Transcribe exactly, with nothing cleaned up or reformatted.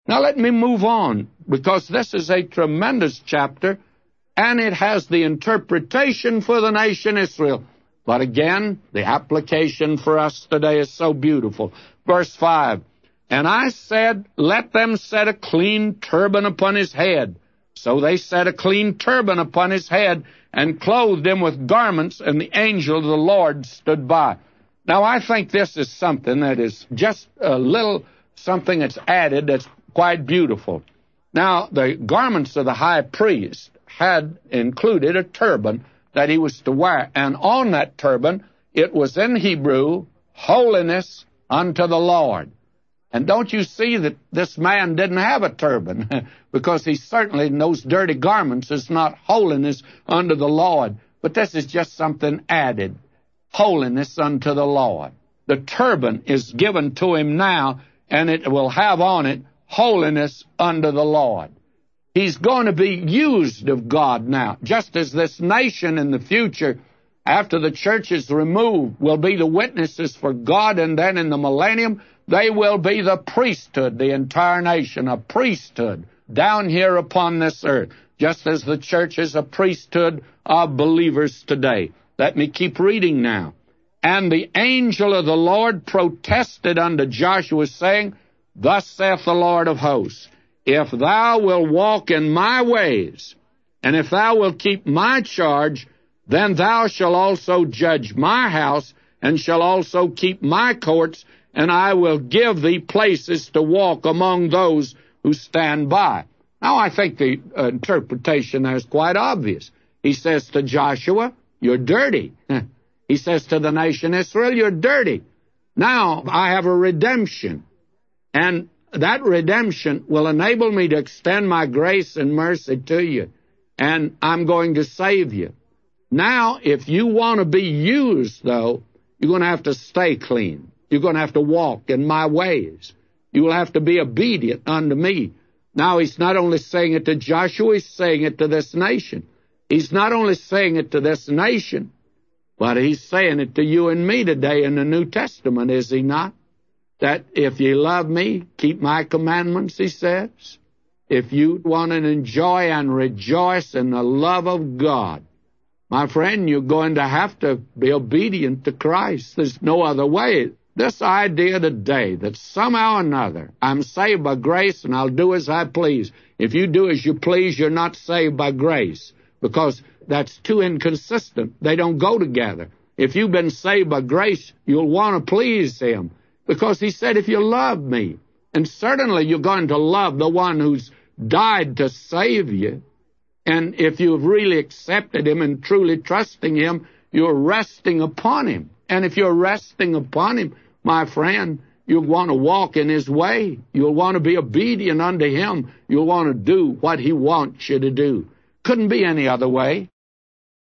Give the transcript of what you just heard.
Now let me move on, because this is a tremendous chapter, and it has the interpretation for the nation Israel. But again, the application for us today is so beautiful. Verse five, "And I said, let them set a clean turban upon his head. So they set a clean turban upon his head, and clothed him with garments, and the angel of the Lord stood by." Now, I think this is something that is just a little something that's added that's quite beautiful. Now, the garments of the high priest had included a turban that he was to wear, and on that turban, it was in Hebrew, "Holiness unto the Lord." And don't you see that this man didn't have a turban, because he certainly, in those dirty garments, is not holiness unto the Lord. But this is just something added, holiness unto the Lord. The turban is given to him now, and it will have on it holiness unto the Lord. He's going to be used of God now, just as this nation in the future, after the church is removed, will be the witnesses for God, and then in the millennium, they will be the priesthood, the entire nation, a priesthood down here upon this earth, just as the church is a priesthood of believers today. Let me keep reading now. "And the angel of the Lord protested unto Joshua, saying, Thus saith the Lord of hosts, If thou wilt walk in my ways, and if thou wilt keep my charge, then thou shalt also judge my house, and shalt also keep my courts, and I will give thee places to walk among those who stand by." Now, I think the uh, interpretation there is quite obvious. He says to Joshua, "You're dirty." He says to the nation Israel, "You're dirty. Now, I have a redemption, and that redemption will enable me to extend my grace and mercy to you, and I'm going to save you. Now, if you want to be used, though, you're going to have to stay clean. You're going to have to walk in my ways. You will have to be obedient unto me." Now, he's not only saying it to Joshua, he's saying it to this nation. He's not only saying it to this nation, but he's saying it to you and me today in the New Testament, is he not? That if you love me, keep my commandments, he says. If you want to enjoy and rejoice in the love of God, my friend, you're going to have to be obedient to Christ. There's no other way. This idea today that somehow or another I'm saved by grace and I'll do as I please. If you do as you please, you're not saved by grace, because that's too inconsistent. They don't go together. If you've been saved by grace, you'll want to please him, because he said, if you love me, and certainly you're going to love the one who's died to save you, and if you've really accepted him and truly trusting him, you're resting upon him. And if you're resting upon him, my friend, you'll want to walk in his way. You'll want to be obedient unto him. You'll want to do what he wants you to do. Couldn't be any other way.